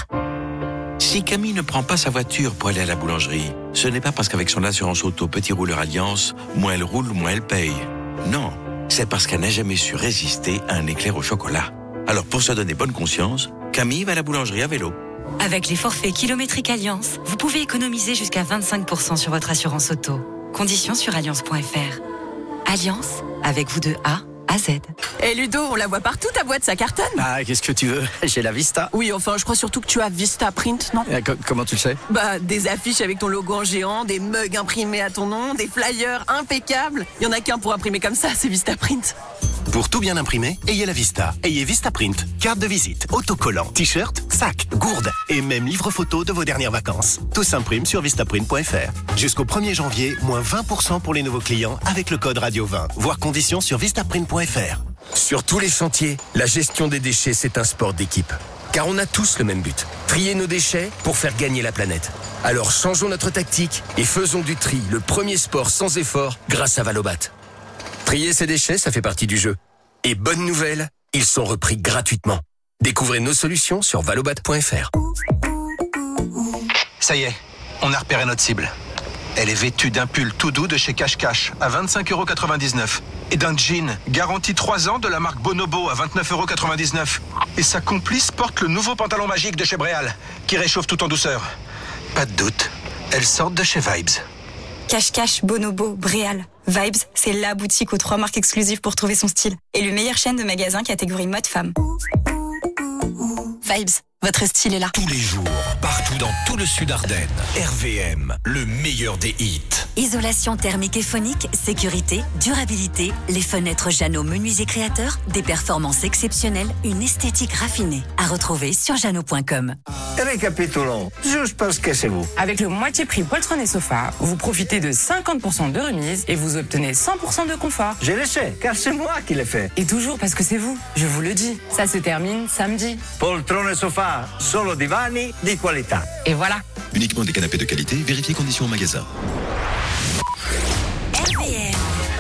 Si Camille ne prend pas sa voiture pour aller à la boulangerie, ce n'est pas parce qu'avec son assurance auto Petit Rouleur Alliance, moins elle roule, moins elle paye. Non, c'est parce qu'elle n'a jamais su résister à un éclair au chocolat. Alors pour se donner bonne conscience, Camille va à la boulangerie à vélo. Avec les forfaits kilométriques Alliance, vous pouvez économiser jusqu'à 25% sur votre assurance auto. Conditions sur alliance.fr. Alliance, avec vous de A à Z. Et Ludo, on la voit partout, ta boîte, ça cartonne. Ah, qu'est-ce que tu veux? J'ai la Vista. Oui, enfin, je crois surtout que tu as Vista Print, non? Comment tu le sais? Bah, des affiches avec ton logo en géant, des mugs imprimés à ton nom, des flyers impeccables. Il y en a qu'un pour imprimer comme ça, c'est Vista Print. Pour tout bien imprimer, ayez la Vista. Ayez Vista Print. Carte de visite, autocollant, t-shirt, sac, gourde et même livre photo de vos dernières vacances. Tout s'imprime sur vistaprint.fr. Jusqu'au 1er janvier, moins 20% pour les nouveaux clients avec le code Radio20. Voir conditions sur vistaprint.fr. Sur tous les chantiers, la gestion des déchets, c'est un sport d'équipe. Car on a tous le même but. Trier nos déchets pour faire gagner la planète. Alors changeons notre tactique et faisons du tri le premier sport sans effort grâce à Valobat. Trier ses déchets, ça fait partie du jeu. Et bonne nouvelle, ils sont repris gratuitement. Découvrez nos solutions sur valobat.fr. Ça y est, on a repéré notre cible. Elle est vêtue d'un pull tout doux de chez Cash Cash à 25,99 € et d'un jean garanti 3 ans de la marque Bonobo à 29,99 €. Et sa complice porte le nouveau pantalon magique de chez Bréal qui réchauffe tout en douceur. Pas de doute, elles sortent de chez Vibes. Cash Cash, Bonobo, Bréal. Vibes, c'est la boutique aux 3 marques exclusives pour trouver son style. Et le meilleure chaîne de magasins catégorie mode femme. Vibes, votre style est là. Tous les jours, partout dans tout le Sud Ardennes, RVM, le meilleur des hits. Isolation thermique et phonique, sécurité, durabilité, les fenêtres Jeannot Menuisier Créateurs, des performances exceptionnelles, une esthétique raffinée. À retrouver sur jeannot.com. Récapitulons, je pense que c'est vous. Avec le moitié prix poltron et sofa, vous profitez de 50% de remise et vous obtenez 100% de confort. Je le sais, car c'est moi qui l'ai fait. Et toujours parce que c'est vous, je vous le dis. Ça se termine samedi. Poltron et sofa, solo divani di qualità. Et voilà. Uniquement des canapés de qualité, vérifiez conditions au magasin. RVM.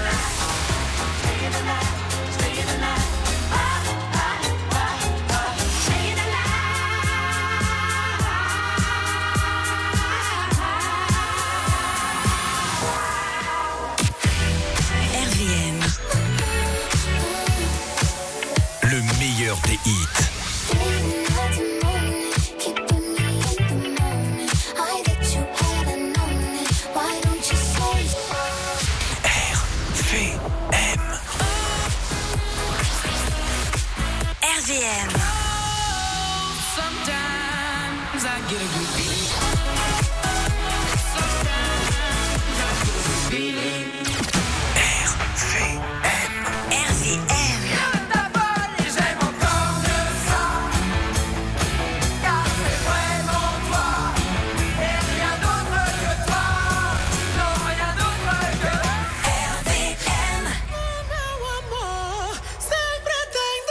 Le meilleur des hits. RVM. Sometimes I get a good feeling.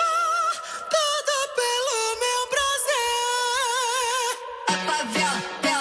Yeah.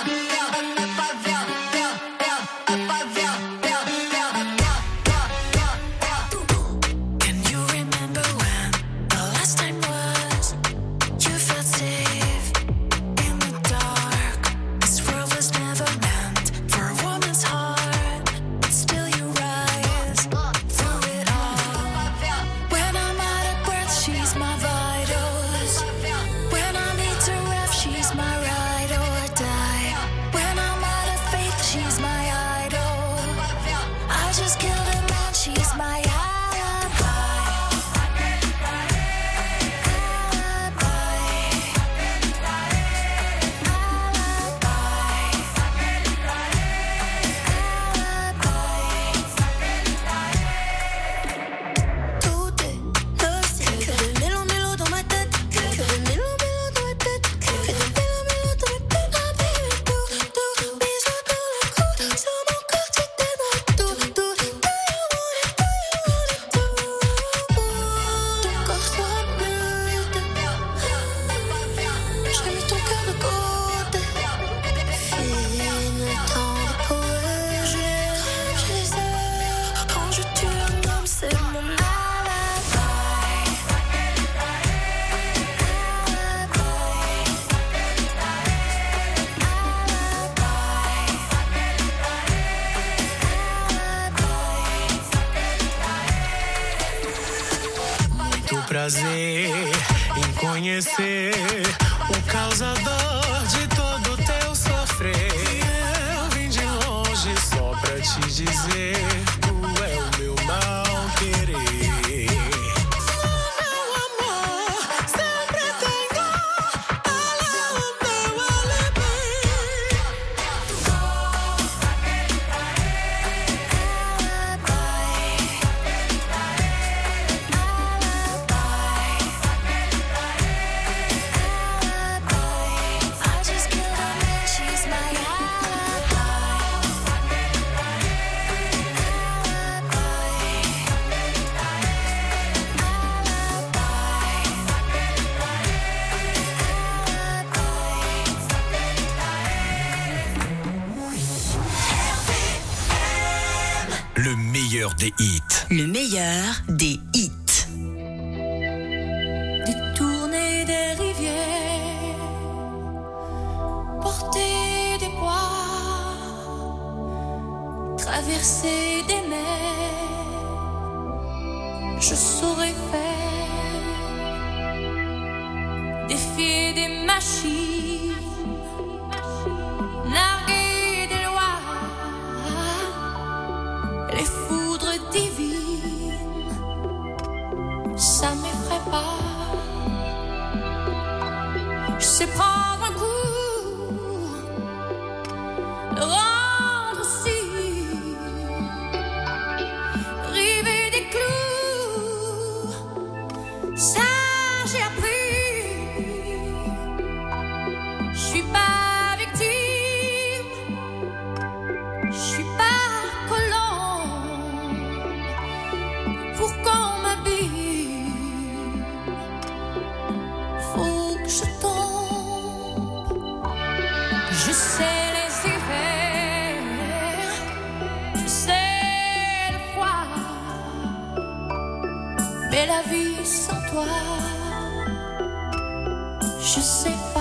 prazer em conhecer o causador de todo teu sofrer. Eu vim de longe só pra te dizer, tu é o meu mal querer. Meu amor, sempre tenho ela o meu alibi. Le meilleur des hits. Le meilleur des hits. Détourner des rivières, porter des poids, traverser des mers, je saurais faire, défier des machines, narguer des lois, les foudres divines, ça m'effraie pas. Je sais prendre un coup, le rendre aussi, river des clous, ça j'ai appris. Je suis pas victime, je suis pas colombe pour qu'on m'habille. Faut que je tombe. Je sais les hivers, je sais le froid, mais la vie sans toi, je sais pas.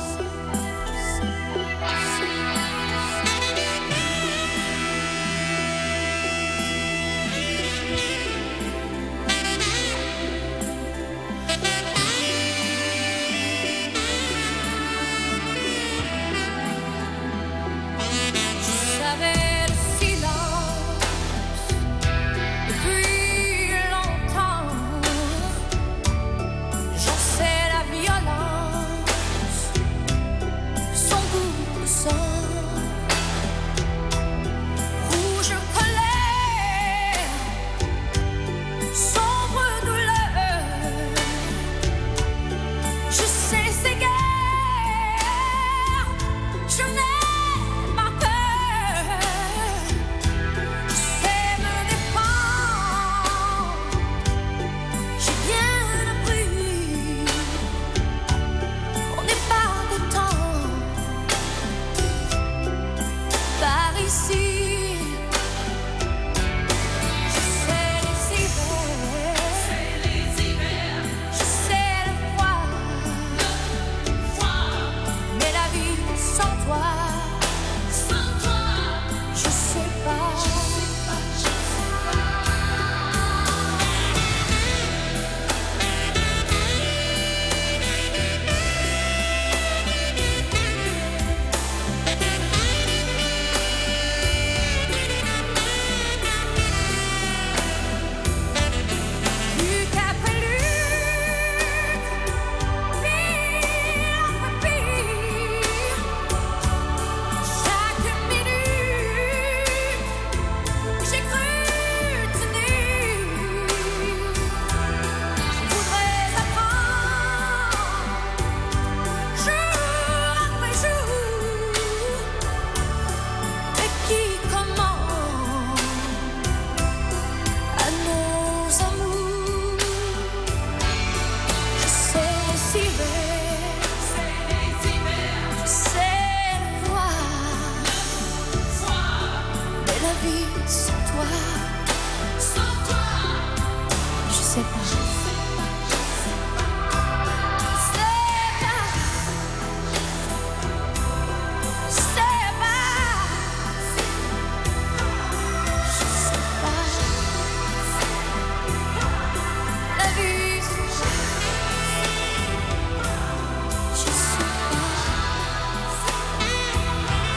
Je savais le silence depuis longtemps. J'en sais la violence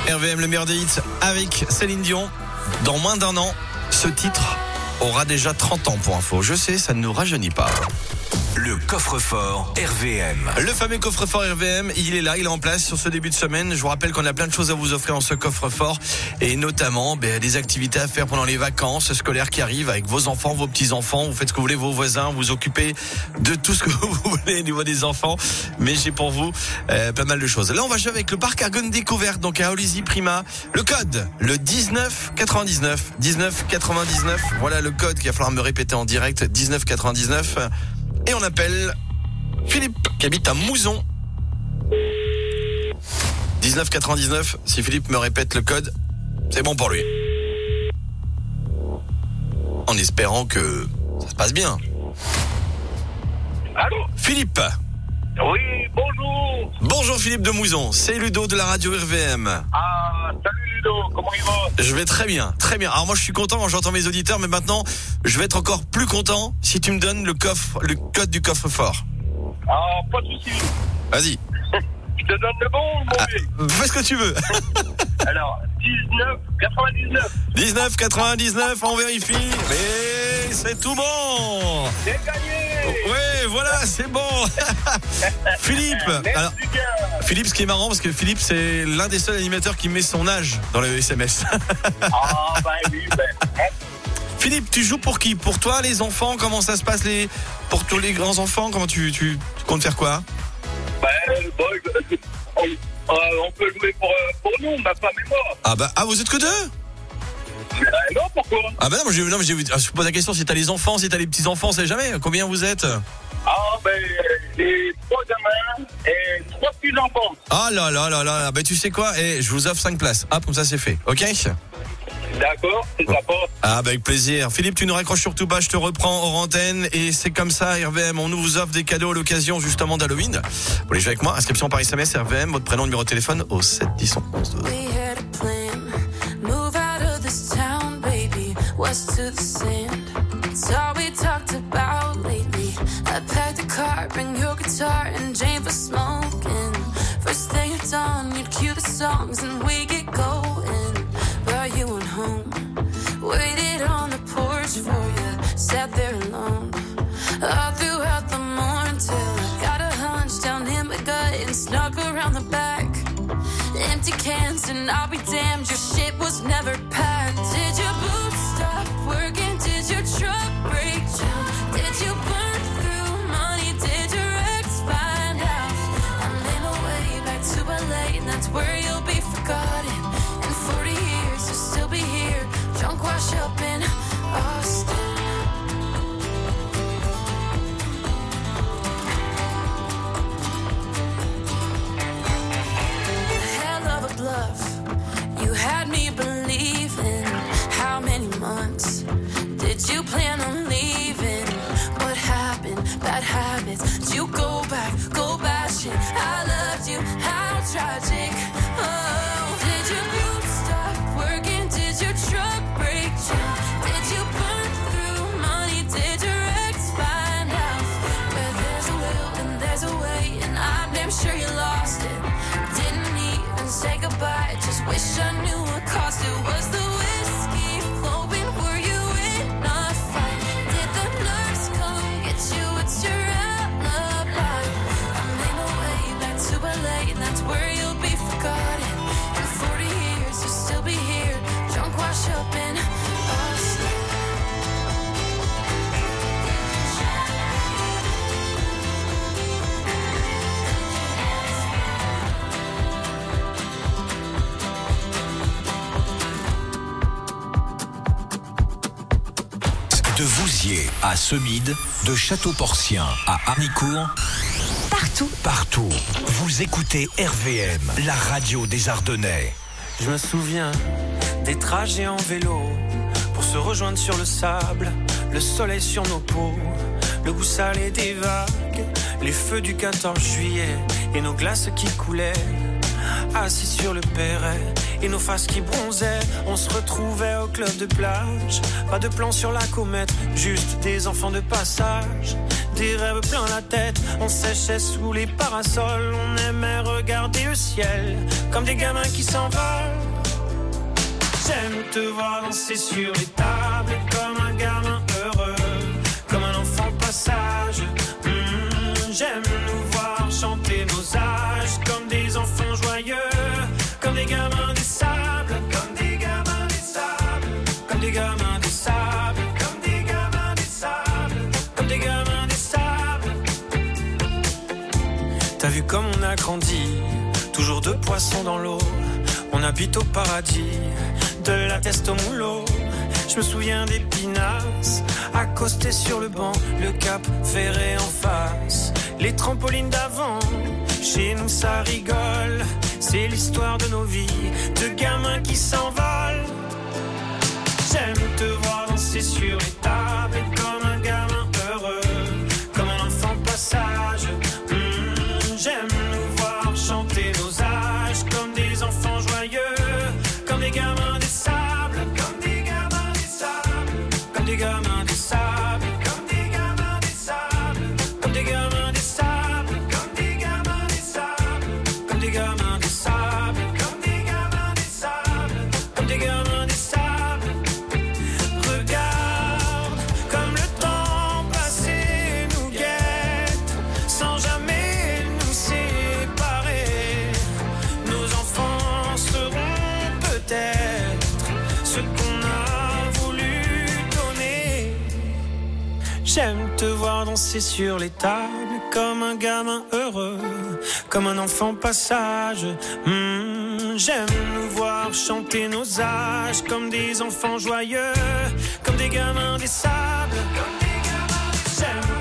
RVM, le meilleur des hits avec Céline Dion. Dans moins d'un an, ce titre aura déjà 30 ans pour info. Je sais, ça ne nous rajeunit pas. Le coffre-fort RVM. Le fameux coffre-fort RVM, il est là, il est en place sur ce début de semaine. Je vous rappelle qu'on a plein de choses à vous offrir dans ce coffre-fort et notamment des activités à faire pendant les vacances scolaires qui arrivent avec vos enfants, vos petits-enfants. Vous faites ce que vous voulez, vos voisins, vous occupez de tout ce que vous voulez au niveau des enfants. Mais j'ai pour vous pas mal de choses. Là, on va jouer avec le parc Argonne Découverte, donc à Olizy Prima. Le code, le 1999. 1999, voilà le code qu'il va falloir me répéter en direct. 1999. Et on appelle Philippe qui habite à Mouzon. 1999, si Philippe me répète le code, c'est bon pour lui. En espérant que ça se passe bien. Allô ? Philippe. Oui, bonjour. Bonjour Philippe de Mouzon, c'est Ludo de la radio RVM. Ah, salut Ludo, comment il va ? Je vais très bien, très bien. Alors moi je suis content quand j'entends mes auditeurs, mais maintenant je vais être encore plus content si tu me donnes le code du coffre-fort. Ah, pas de soucis. Vas-y. Je te donne le bon ou le mauvais ? Fais ce que tu veux. Alors, 1999. 1999, on vérifie. Mais c'est tout bon. C'est gagné. Ouais, voilà, c'est bon. Philippe. Alors, Philippe, ce qui est marrant, parce que Philippe, c'est l'un des seuls animateurs qui met son âge dans le SMS. Ah, bah oui, Philippe, tu joues pour qui ? Pour toi, les enfants ? Comment ça se passe pour tous les grands enfants ? Comment tu comptes faire quoi ? On peut jouer pour nous, ma femme et moi. Ah, vous êtes que deux ? Non, pourquoi ? Ah bah non, je pose la question si t'as les enfants, si t'as les petits-enfants, on sait jamais. Combien vous êtes ? Ah, j'ai 3 gamins et 3 petits-enfants. Ah là, tu sais quoi ? Je vous offre 5 places. Hop, comme ça c'est fait, ok ? D'accord, c'est sympa. Ah, avec plaisir. Philippe, tu nous raccroches surtout pas, je te reprends hors antenne. Et c'est comme ça, RVM, on nous vous offre des cadeaux à l'occasion justement d'Halloween. Vous voulez jouer avec moi ? Inscription par SMS, RVM, votre prénom, numéro de téléphone au 7 10 11 12. West to the sand. It's all we talked about lately. I packed the car, bring your guitar and Jane for smoking. First thing at dawn, you'd cue the songs and we get going. But you went home, waited on the porch for you, sat there alone. All throughout the morning till I got a hunch down in my gut and snuck around the back. Empty cans and I'll be damned, your shit was never packed. Did your boots stop working? Did your truck break down? Did you burn through money? Did your ex find out? I made my way back to LA and that's where you'll be forgotten. In 40 years you'll still be here, drunk wash up in Austin. Love, you had me believing. How many months did you plan on leaving? What happened? Bad habits. Did you go back shit? I loved you, how tragic. Oh, did your boots stop working? Did your truck break down? Did you burn through money? Did your ex find out? Where there's a will and there's a way, and I'm damn sure you lost it. Didn't even say goodbye, just wish I knew what cost it. Was the whiskey flowing? Were you in a fight? Did the nurse come get you? It's your alibi. I made my way back to LA and that's where you'll be forgotten. In 40 years you'll still be here, drunk wash up in Austin. De Vouziers à Semide, de Château-Porcien à Harnicourt, partout, vous écoutez RVM, la radio des Ardennais. Je me souviens des trajets en vélo pour se rejoindre sur le sable, le soleil sur nos peaux, le goût salé des vagues, les feux du 14 juillet et nos glaces qui coulaient. Assis sur le perret et nos faces qui bronzaient, on se retrouvait au club de plage. Pas de plan sur la comète, juste des enfants de passage. des rêves plein la tête. On séchait sous les parasols, on aimait regarder le ciel comme des gamins qui s'envolent. J'aime te voir danser sur les tables comme un gamin heureux, comme un enfant passage. J'aime nous voir chanter nos âges comme des enfants joyeux, comme des gamins des sables, comme des gamins des sables, comme des gamins des sables, comme des gamins des sables, comme des gamins des sables. T'as vu comme on a grandi, toujours deux poissons dans l'eau. On habite au paradis, de la teste au moulot. Je me souviens des pinasses, accostés sur le banc, le cap ferré en face, les trampolines d'avant. Chez nous ça rigole, c'est l'histoire de nos vies, de gamins qui s'envolent. J'aime te voir danser sur les tables comme un gamin heureux, comme un enfant passage. J'aime nous voir chanter nos âges comme des enfants joyeux, comme des gamins des sables, comme des gamins des sables, comme des gamins des sables, comme des gamins des sables, comme des gamins des sables, comme des gamins des sables, comme des gamins des sables, comme des gamins des sables, comme des gamins des sables. Regarde comme le temps passé nous guette, sans jamais nous séparer. Nos enfants seront peut-être ce qu'on a voulu donner. J'aime te voir danser sur les tables comme un gamin heureux, comme un enfant passage. J'aime nous voir chanter nos âges comme des enfants joyeux, comme des gamins des sables, comme des gamins des sables. J'aime